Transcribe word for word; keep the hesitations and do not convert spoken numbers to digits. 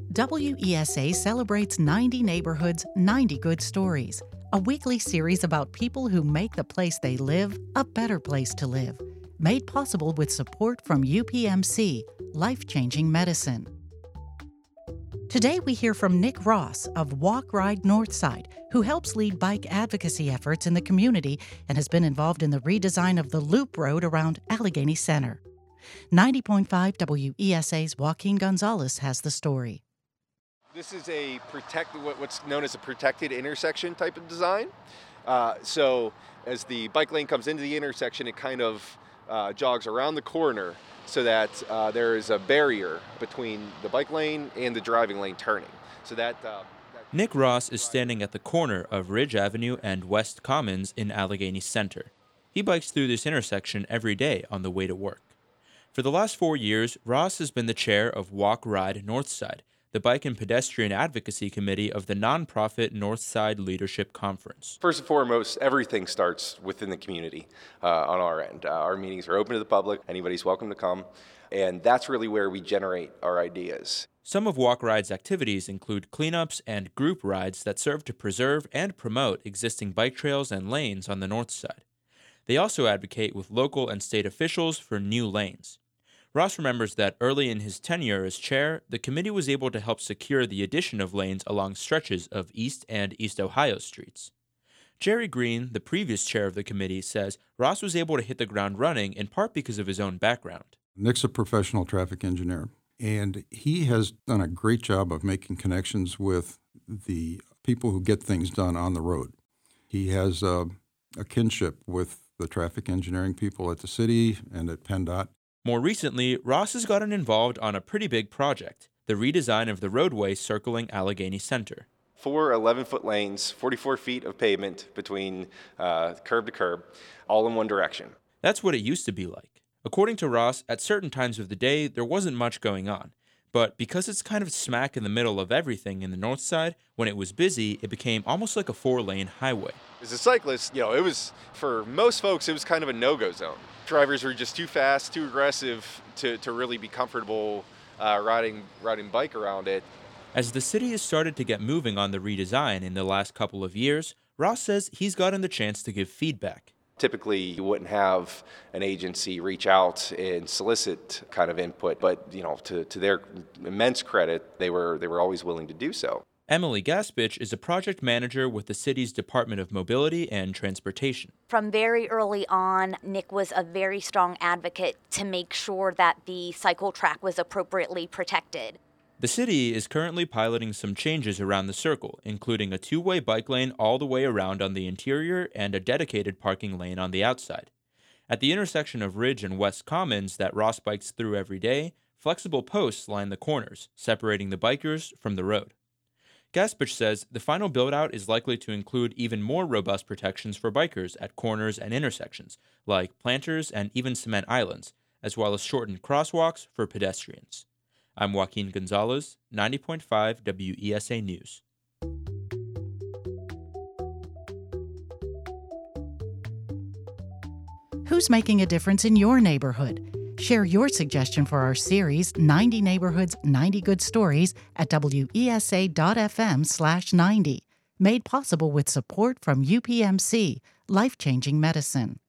W E S A celebrates ninety neighborhoods, ninety good stories, a weekly series about people who make the place they live a better place to live. Made possible with support from U P M C, Life-Changing Medicine. Today we hear from Nick Ross of Walk Ride Northside, who helps lead bike advocacy efforts in the community and has been involved in the redesign of the Loop Road around Allegheny Center. ninety point five W E S A's Joaquin Gonzalez has the story. This is a protect, what's known as a protected intersection type of design. Uh, so as the bike lane comes into the intersection, it kind of uh, jogs around the corner so that uh, there is a barrier between the bike lane and the driving lane turning. So that, uh, that Nick Ross is standing at the corner of Ridge Avenue and West Commons in Allegheny Center. He bikes through this intersection every day on the way to work. For the last four years, Ross has been the chair of Walk Ride Northside, the Bike and Pedestrian Advocacy Committee of the nonprofit Northside Leadership Conference. First and foremost, everything starts within the community uh, on our end. Uh, our meetings are open to the public. Anybody's welcome to come. And that's really where we generate our ideas. Some of Walk Ride's activities include cleanups and group rides that serve to preserve and promote existing bike trails and lanes on the north side. They also advocate with local and state officials for new lanes. Ross remembers that early in his tenure as chair, the committee was able to help secure the addition of lanes along stretches of East and East Ohio streets. Jerry Green, the previous chair of the committee, says Ross was able to hit the ground running in part because of his own background. Nick's a professional traffic engineer, and he has done a great job of making connections with the people who get things done on the road. He has uh, a kinship with the traffic engineering people at the city and at PennDOT. More recently, Ross has gotten involved on a pretty big project, the redesign of the roadway circling Allegheny Center. Four eleven-foot lanes, forty-four feet of pavement between uh, curb to curb, all in one direction. That's what it used to be like. According to Ross, at certain times of the day, there wasn't much going on. But because it's kind of smack in the middle of everything in the north side, when it was busy, it became almost like a four-lane highway. As a cyclist, you know, it was, for most folks, it was kind of a no-go zone. Drivers were just too fast, too aggressive to, to really be comfortable uh, riding riding bike around it. As the city has started to get moving on the redesign in the last couple of years, Ross says he's gotten the chance to give feedback. Typically, you wouldn't have an agency reach out and solicit kind of input, but you know, to, to their immense credit, they were they were always willing to do so. Emily Gaspich is a project manager with the city's Department of Mobility and Transportation. From very early on, Nick was a very strong advocate to make sure that the cycle track was appropriately protected. The city is currently piloting some changes around the circle, including a two-way bike lane all the way around on the interior and a dedicated parking lane on the outside. At the intersection of Ridge and West Commons that Ross bikes through every day, flexible posts line the corners, separating the bikers from the road. Gaspich says the final build-out is likely to include even more robust protections for bikers at corners and intersections, like planters and even cement islands, as well as shortened crosswalks for pedestrians. I'm Joaquin Gonzalez, ninety point five W E S A News. Who's making a difference in your neighborhood? Share your suggestion for our series, ninety Neighborhoods, ninety Good Stories, at W E S A dot F M slash ninety. Made possible with support from U P M C, Life-Changing Medicine.